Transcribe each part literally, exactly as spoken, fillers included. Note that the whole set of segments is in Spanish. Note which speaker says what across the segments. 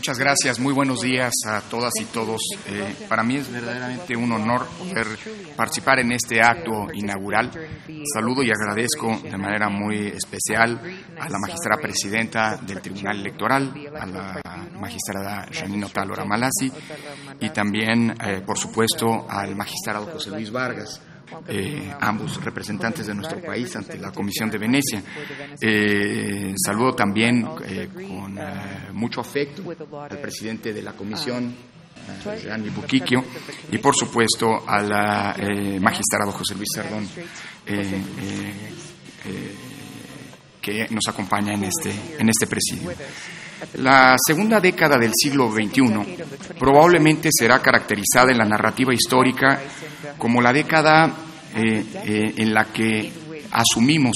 Speaker 1: Muchas gracias, muy buenos días a todas y todos. Eh, para mí es verdaderamente un honor poder participar en este acto inaugural. Saludo y agradezco de manera muy especial a la magistrada presidenta del Tribunal Electoral, a la magistrada Janine Otálora Ramalasi, y también, eh, por supuesto, al magistrado José Luis Vargas. Eh, ambos representantes de nuestro país ante la Comisión de Venecia. Eh, saludo también eh, con eh, mucho afecto al presidente de la Comisión, eh, Gianni Buchicchio, y por supuesto al eh, magistrado José Luis Cerdón, eh, eh, eh, que nos acompaña en este, en este presidio. La segunda década del siglo veintiuno probablemente será caracterizada en la narrativa histórica como la década eh, eh, en la que asumimos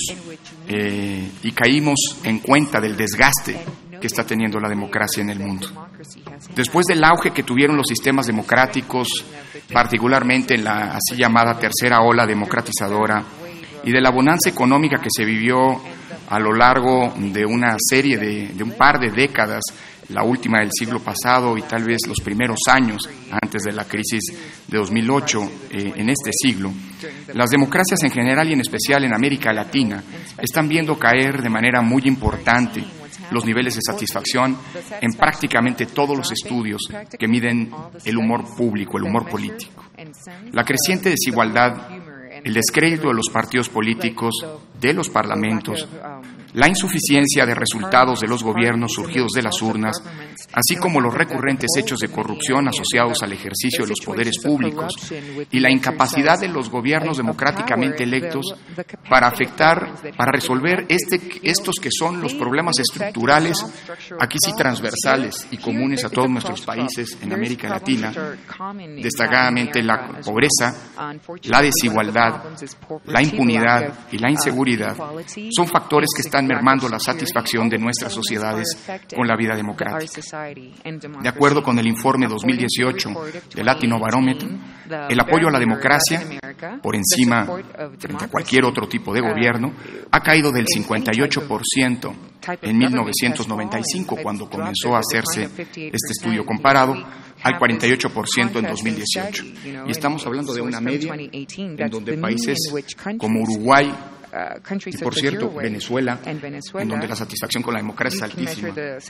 Speaker 1: eh, y caímos en cuenta del desgaste que está teniendo la democracia en el mundo. Después del auge que tuvieron los sistemas democráticos, particularmente en la así llamada tercera ola democratizadora, y de la bonanza económica que se vivió a lo largo de una serie de, de un par de décadas, la última del siglo pasado y tal vez los primeros años antes de la crisis de dos mil ocho eh, en este siglo, las democracias en general y en especial en América Latina están viendo caer de manera muy importante los niveles de satisfacción en prácticamente todos los estudios que miden el humor público, el humor político. La creciente desigualdad, el descrédito de los partidos políticos, de los parlamentos, la insuficiencia de resultados de los gobiernos surgidos de las urnas, así como los recurrentes hechos de corrupción asociados al ejercicio de los poderes públicos y la incapacidad de los gobiernos democráticamente electos para afectar, para resolver este, estos que son los problemas estructurales, aquí sí transversales y comunes a todos nuestros países en América Latina, destacadamente la pobreza, la desigualdad, la impunidad y la inseguridad, son factores que están mermando la satisfacción de nuestras sociedades con la vida democrática. De acuerdo con el informe dos mil dieciocho del Latino Barómetro, el apoyo a la democracia, por encima frente a cualquier otro tipo de gobierno, ha caído del cincuenta y ocho por ciento en mil novecientos noventa y cinco, cuando comenzó a hacerse este estudio comparado, al cuarenta y ocho por ciento en dos mil dieciocho. Y estamos hablando de una media en donde países como Uruguay y, por cierto, Venezuela, en donde la satisfacción con la democracia es altísima.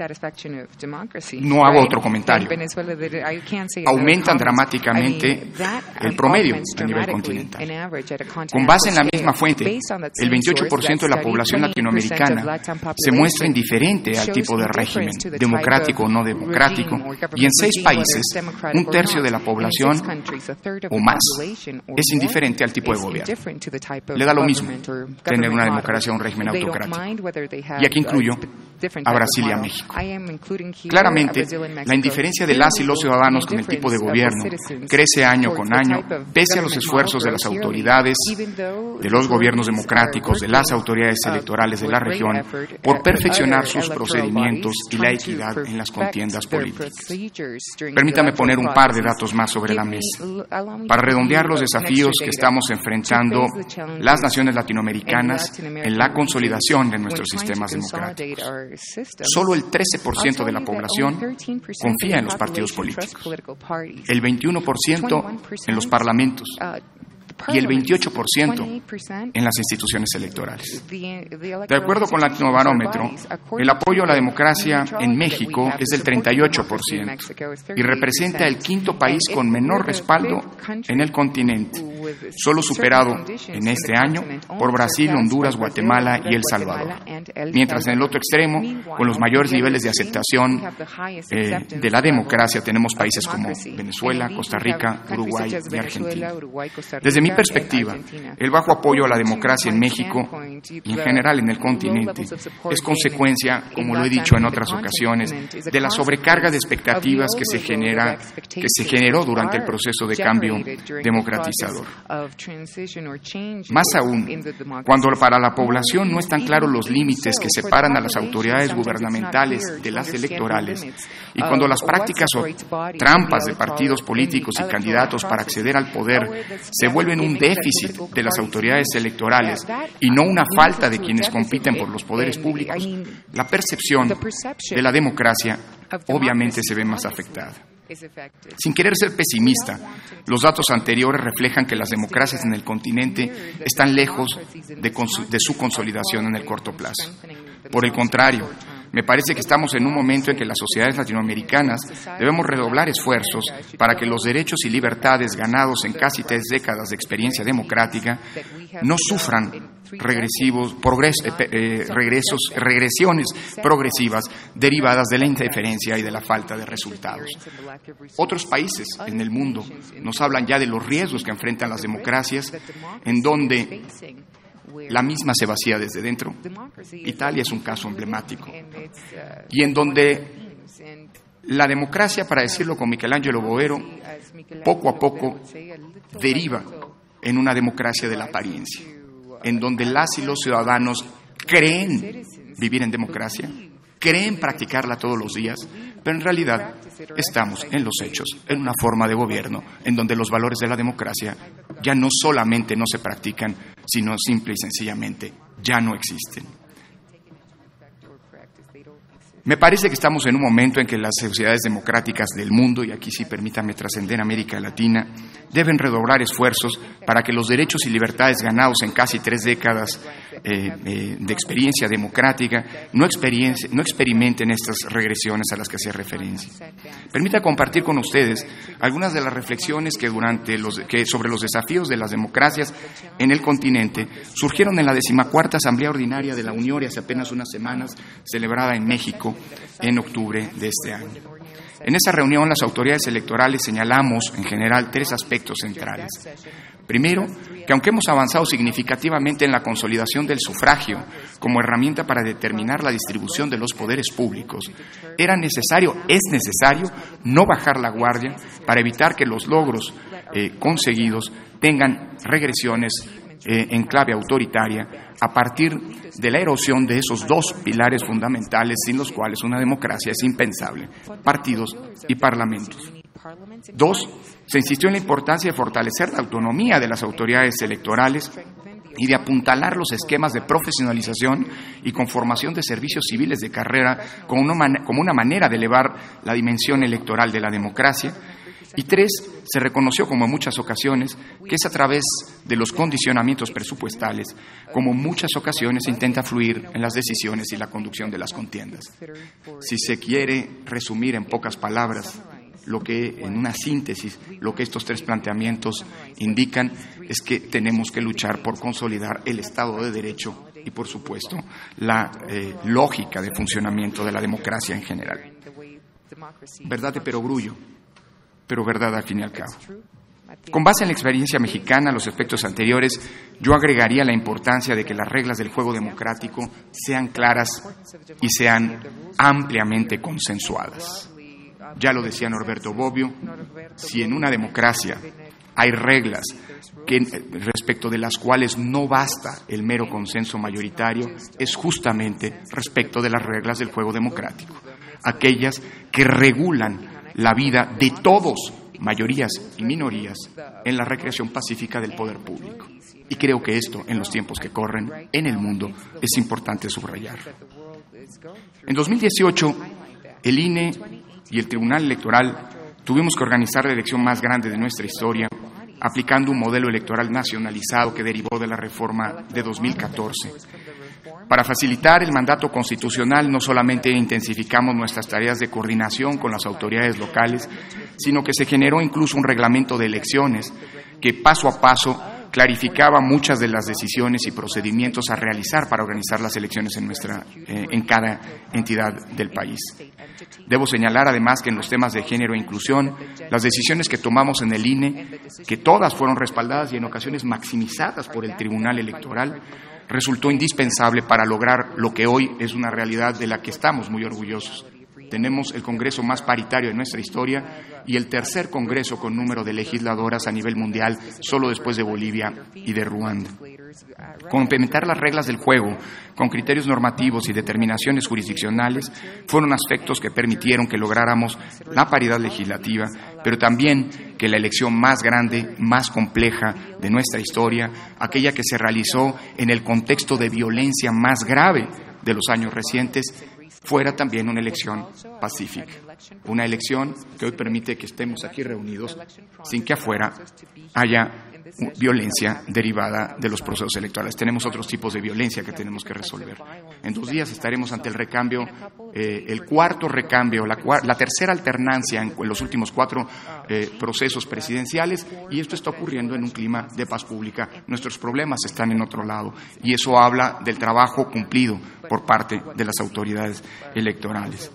Speaker 1: No hago otro comentario. Aumentan dramáticamente el promedio a nivel continental. Con base en la misma fuente, el veintiocho por ciento de la población latinoamericana se muestra indiferente al tipo de régimen, democrático o no democrático, y en seis países, un tercio de la población o más es indiferente al tipo de gobierno. Le da lo mismo tener una democracia o un régimen autocrático. Y aquí incluyo a Brasil y a México. Claramente, la indiferencia de las y los ciudadanos con el tipo de gobierno crece año con año, pese a los esfuerzos de las autoridades, de los gobiernos democráticos, de las autoridades electorales de la región, por perfeccionar sus procedimientos y la equidad en las contiendas políticas. Permítame poner un par de datos más sobre la mesa. Para redondear los desafíos que estamos enfrentando las naciones latinoamericanas en la consolidación de nuestros sistemas democráticos. Solo el trece por ciento de la población confía en los partidos políticos, el veintiuno por ciento en los parlamentos y el veintiocho por ciento en las instituciones electorales. De acuerdo con el Latino Barómetro, el apoyo a la democracia en México es del treinta y ocho por ciento y representa el quinto país con menor respaldo en el continente, solo superado en este año por Brasil, Honduras, Guatemala y El Salvador. Mientras en el otro extremo, con los mayores niveles de aceptación eh, de la democracia, tenemos países como Venezuela, Costa Rica, Uruguay y Argentina. Desde mi perspectiva, el bajo apoyo a la democracia en México y en general en el continente es consecuencia, como lo he dicho en otras ocasiones, de la sobrecarga de expectativas que se genera, que se generó durante el proceso de cambio democratizador. Más aún, cuando para la población no están claros los límites que separan a las autoridades gubernamentales de las electorales, y cuando las prácticas o trampas de partidos políticos y candidatos para acceder al poder se vuelven un déficit de las autoridades electorales y no una falta de quienes compiten por los poderes públicos, la percepción de la democracia obviamente se ve más afectada. Sin querer ser pesimista, los datos anteriores reflejan que las democracias en el continente están lejos de, cons- de su consolidación en el corto plazo. Por el contrario, me parece que estamos en un momento en que las sociedades latinoamericanas debemos redoblar esfuerzos para que los derechos y libertades ganados en casi tres décadas de experiencia democrática no sufran regresivos, progres, eh, eh, regresos, regresiones progresivas derivadas de la indiferencia y de la falta de resultados. Otros países en el mundo nos hablan ya de los riesgos que enfrentan las democracias, en donde la misma se vacía desde dentro. Italia es un caso emblemático. Y en donde la democracia, para decirlo con Michelangelo Boero, poco a poco deriva en una democracia de la apariencia, en donde las y los ciudadanos creen vivir en democracia, creen practicarla todos los días, pero en realidad estamos en los hechos, en una forma de gobierno en donde los valores de la democracia ya no solamente no se practican, sino simple y sencillamente ya no existen. Me parece que estamos en un momento en que las sociedades democráticas del mundo, y aquí sí permítame trascender América Latina, deben redoblar esfuerzos para que los derechos y libertades ganados en casi tres décadas eh, eh, de experiencia democrática no, experiencia, no experimenten estas regresiones a las que hacía referencia. Permita compartir con ustedes algunas de las reflexiones que, durante los, que sobre los desafíos de las democracias en el continente surgieron en la decimacuarta Asamblea Ordinaria de la Unión hace apenas unas semanas, celebrada en México en octubre de este año. En esa reunión, las autoridades electorales señalamos, en general, tres aspectos centrales. Primero, que aunque hemos avanzado significativamente en la consolidación del sufragio como herramienta para determinar la distribución de los poderes públicos, era necesario, es necesario, no bajar la guardia para evitar que los logros eh, conseguidos tengan regresiones eh, en clave autoritaria a partir de la erosión de esos dos pilares fundamentales sin los cuales una democracia es impensable: partidos y parlamentos. Dos, se insistió en la importancia de fortalecer la autonomía de las autoridades electorales y de apuntalar los esquemas de profesionalización y conformación de servicios civiles de carrera como una, man- como una manera de elevar la dimensión electoral de la democracia. Y tres, se reconoció, como en muchas ocasiones, que es a través de los condicionamientos presupuestales, como en muchas ocasiones se intenta fluir en las decisiones y la conducción de las contiendas. Si se quiere resumir en pocas palabras, lo que, en una síntesis, lo que estos tres planteamientos indican es que tenemos que luchar por consolidar el Estado de Derecho y, por supuesto, la eh, lógica de funcionamiento de la democracia en general. Verdad de perogrullo, pero verdad al fin y al cabo. Con base en la experiencia mexicana, los aspectos anteriores, yo agregaría la importancia de que las reglas del juego democrático sean claras y sean ampliamente consensuadas. Ya lo decía Norberto Bobbio, si en una democracia hay reglas que, respecto de las cuales no basta el mero consenso mayoritario, es justamente respecto de las reglas del juego democrático, aquellas que regulan la vida de todos, mayorías y minorías, en la recreación pacífica del poder público. Y creo que esto, en los tiempos que corren en el mundo, es importante subrayar. En dos mil dieciocho, el I N E y el Tribunal Electoral tuvimos que organizar la elección más grande de nuestra historia, aplicando un modelo electoral nacionalizado que derivó de la reforma de dos mil catorce. Para facilitar el mandato constitucional, no solamente intensificamos nuestras tareas de coordinación con las autoridades locales, sino que se generó incluso un reglamento de elecciones que paso a paso clarificaba muchas de las decisiones y procedimientos a realizar para organizar las elecciones en nuestra, eh, en cada entidad del país. Debo señalar además que en los temas de género e inclusión, las decisiones que tomamos en el I N E, que todas fueron respaldadas y en ocasiones maximizadas por el Tribunal Electoral, resultó indispensable para lograr lo que hoy es una realidad de la que estamos muy orgullosos. Tenemos el Congreso más paritario de nuestra historia y el tercer Congreso con número de legisladoras a nivel mundial, solo después de Bolivia y de Ruanda. Complementar las reglas del juego con criterios normativos y determinaciones jurisdiccionales fueron aspectos que permitieron que lográramos la paridad legislativa, pero también que la elección más grande, más compleja de nuestra historia, aquella que se realizó en el contexto de violencia más grave de los años recientes, fuera también una elección Pacific. Una elección que hoy permite que estemos aquí reunidos sin que afuera haya violencia derivada de los procesos electorales. Tenemos otros tipos de violencia que tenemos que resolver. En dos días estaremos ante el recambio, eh, el cuarto recambio, la, la tercera alternancia en, en los últimos cuatro eh, procesos presidenciales, y esto está ocurriendo en un clima de paz pública. Nuestros problemas están en otro lado, y eso habla del trabajo cumplido por parte de las autoridades electorales.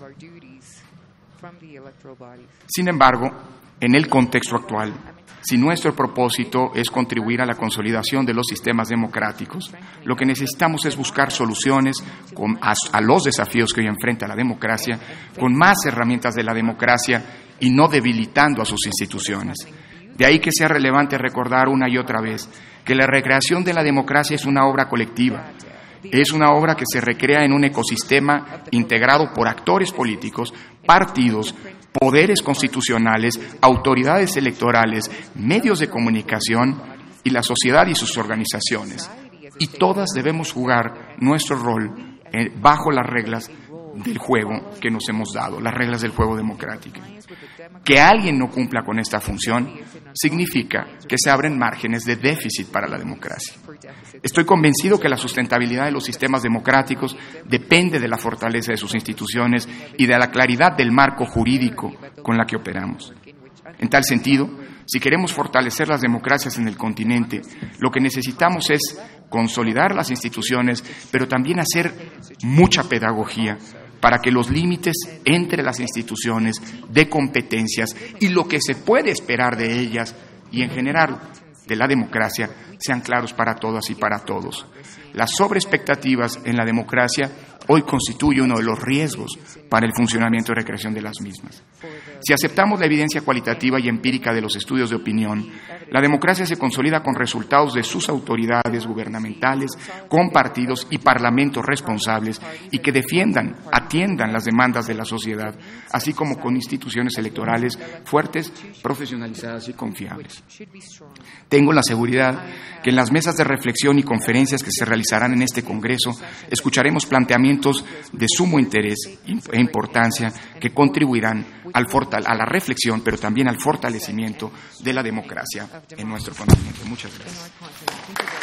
Speaker 1: Sin embargo, en el contexto actual, si nuestro propósito es contribuir a la consolidación de los sistemas democráticos, lo que necesitamos es buscar soluciones con, a, a los desafíos que hoy enfrenta la democracia, con más herramientas de la democracia y no debilitando a sus instituciones. De ahí que sea relevante recordar una y otra vez que la recreación de la democracia es una obra colectiva. Es una obra que se recrea en un ecosistema integrado por actores políticos, partidos, poderes constitucionales, autoridades electorales, medios de comunicación y la sociedad y sus organizaciones. Y todas debemos jugar nuestro rol eh, bajo las reglas del juego que nos hemos dado, las reglas del juego democrático. Que alguien no cumpla con esta función significa que se abren márgenes de déficit para la democracia. Estoy convencido que la sustentabilidad de los sistemas democráticos depende de la fortaleza de sus instituciones y de la claridad del marco jurídico con la que operamos. En tal sentido, si queremos fortalecer las democracias en el continente, lo que necesitamos es consolidar las instituciones, pero también hacer mucha pedagogía para que los límites entre las instituciones de competencias y lo que se puede esperar de ellas y en general de la democracia sean claros para todas y para todos. Las sobreexpectativas en la democracia hoy constituye uno de los riesgos para el funcionamiento y recreación de las mismas. Si aceptamos la evidencia cualitativa y empírica de los estudios de opinión, la democracia se consolida con resultados de sus autoridades gubernamentales, con partidos y parlamentos responsables y que defiendan, atiendan las demandas de la sociedad, así como con instituciones electorales fuertes, profesionalizadas y confiables. Tengo la seguridad que en las mesas de reflexión y conferencias que se realizarán en este Congreso, escucharemos planteamientos de sumo interés e importancia que contribuirán al fortal- a la reflexión, pero también al fortalecimiento de la democracia en nuestro continente. Muchas gracias.